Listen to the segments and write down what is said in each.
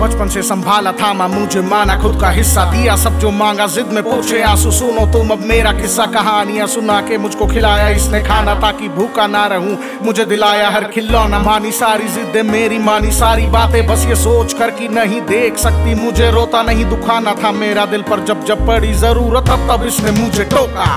बचपन से संभाला था मैं, मुझे माना खुद का हिस्सा दिया, सब जो मांगा जिद में पूछे आंसू। सुनो तुम अब मेरा किस्सा, कहानियां सुना के मुझको खिलाया इसने खाना, ताकि भूखा ना रहूं। मुझे दिलाया हर खिलौना, मानी सारी जिद्दें मेरी, मानी सारी बातें, बस ये सोच कर कि नहीं देख सकती मुझे। रोता नहीं दुखाना था मेरा दिल पर, जब जब पड़ी जरूरत तब इसने मुझे टोका।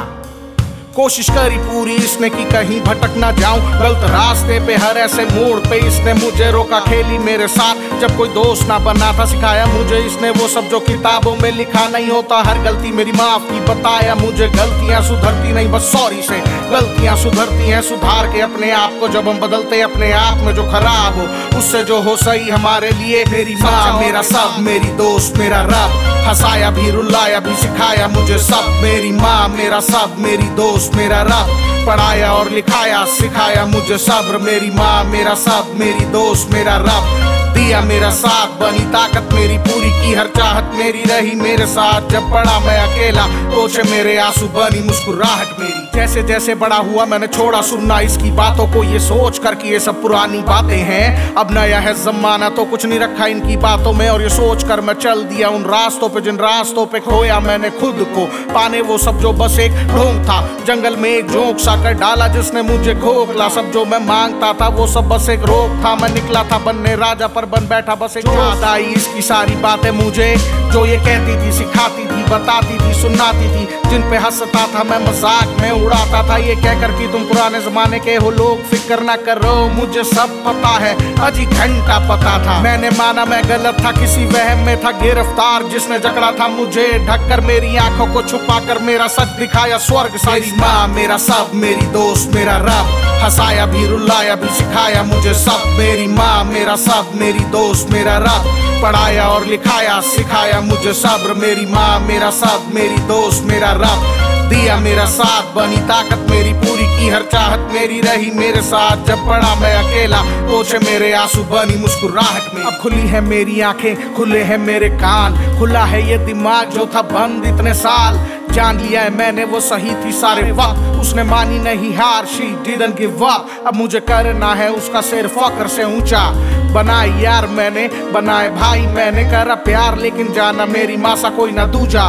कोशिश करी पूरी इसने कि कहीं भटक ना जाऊं गलत रास्ते पे, हर ऐसे मोड़ पे इसने मुझे रोका। खेली मेरे साथ जब कोई दोस्त ना बना था, सिखाया मुझे इसने वो सब जो किताबों में लिखा नहीं होता। हर गलती मेरी माफ की, बताया मुझे गलतियां सुधरती नहीं बस सॉरी से, गलतियां सुधरती हैं सुधार के अपने आप को। जब हम बदलते अपने आप में जो खराब हो उससे जो हो सही हमारे लिए। मेरी माँ मेरा सब, मेरी दोस्त मेरा रब, हंसाया भी रुलाया भी सिखाया मुझे सब। मेरी माँ मेरा सब, मेरी दोस्त मेरा रब, पढ़ाया और लिखाया सिखाया मुझे सब्र। मेरी माँ मेरा सब, मेरी दोस्त मेरा रब, दिया मेरा साथ, बनी ताकत मेरी पूरी की हर चाहत मेरी रही मेरे साथ। जब पड़ा मैं अकेला पोछे मेरे आंसू, बनी मुस्कुराहट मेरी। जैसे जैसे बड़ा हुआ मैंने छोड़ा सुनना इसकी बातों को, ये सोच कर कि ये सब पुरानी बातें हैं, अब नया है जमाना तो कुछ नहीं रखा इनकी बातों में। और ये सोच कर मैं चल दिया उन रास्तों पे जिन रास्तों पे खोया मैंने खुद को, पाने वो सब जो बस एक ढोंग था। जंगल में एक जोंक सा कर डाला जिसने मुझे खोखला, सब जो मैं मांगता था वो सब बस एक रोक था। मैं निकला था बनने राजा पर बन बैठा बस एक याद आई इसकी सारी बातें मुझे, जो ये कहती थी सिखाती थी बताती थी सुनाती थी, जिन पे हंसता था मैं मजाक में उड़ाता था। ये कहकर कि तुम पुराने जमाने के हो लोग फिक्र ना करो, मुझे सब पता है अजी घंटा पता था। मैंने माना मैं गलत था, किसी वहम में था गिरफ्तार, जिसने जकड़ा था मुझे ढककर मेरी आंखों को छुपा कर मेरा सच दिखाया स्वर्ग सा। मेरी माँ मेरा सब, मेरी दोस्त मेरा रब, हंसाया भी रुलाया भी सिखाया मुझे सब। मेरी माँ मेरा सब, मेरी दोस्त मेरा रब, पढ़ाया और लिखाया सिखाया मुझे सब्र। मेरी माँ मेरा सब, मेरी दोस्त मेरा रब, दिया मेरा साथ, बनी ताकत मेरी पूरी की हर चाहत मेरी रही मेरे साथ। जब पड़ा मैं अकेला पोछे मेरे आंसू, बनी मुस्कुराहट में। अब खुली है मेरी आंखें, खुले हैं मेरे कान, खुला है ये दिमाग जो था बंद इतने साल। जान लिया है मैंने वो सही थी सारे वक्त, उसने मानी नहीं हार, शी डिडंट गिव अप। अब मुझे करना है उसका सिर फक्र से ऊंचा, बनाए यार मैंने बनाए भाई मैंने, करा प्यार लेकिन जाना मेरी माँ सा कोई ना दूजा।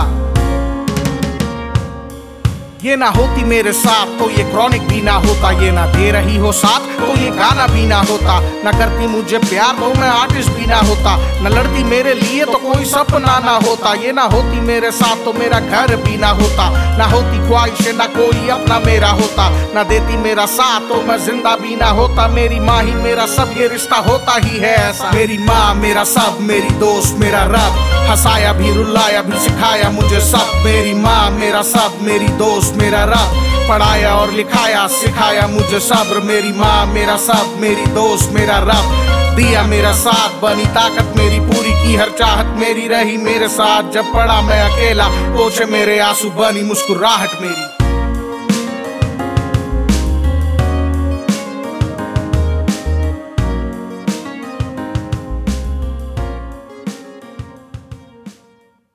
ये ना होती मेरे साथ तो ये क्रॉनिक भी ना होता, ये ना दे रही हो साथ तो ये गाना भी ना होता, ना करती मुझे प्यार तो मैं आर्टिस्ट भी ना होता, न लड़ती मेरे लिए तो कोई सपना ना होता। ये ना होती मेरे साथ तो मेरा घर भी ना होता, ना होती ख्वाहिशें ना कोई अपना मेरा होता, ना देती मेरा साथ तो मैं जिंदा भी ना होता। मेरी माँ ही मेरा सब, ये रिश्ता होता ही है ऐसा। मेरी माँ मेरा सब, मेरी दोस्त मेरा रब, हंसाया भी रुलाया भी सिखाया मुझे सब। मेरी माँ मेरा सब, मेरी दोस्त मेरा रब, पढ़ाया और लिखाया सिखाया मुझे सब्र। मेरी माँ मेरा सब, मेरी दोस्त मेरा रब, दिया मेरा साथ, बनी ताकत मेरी पूरी की हर चाहत मेरी रही मेरे साथ। जब पड़ा मैं अकेला पोछे मेरे आंसू, बनी मुस्कुराहट मेरी।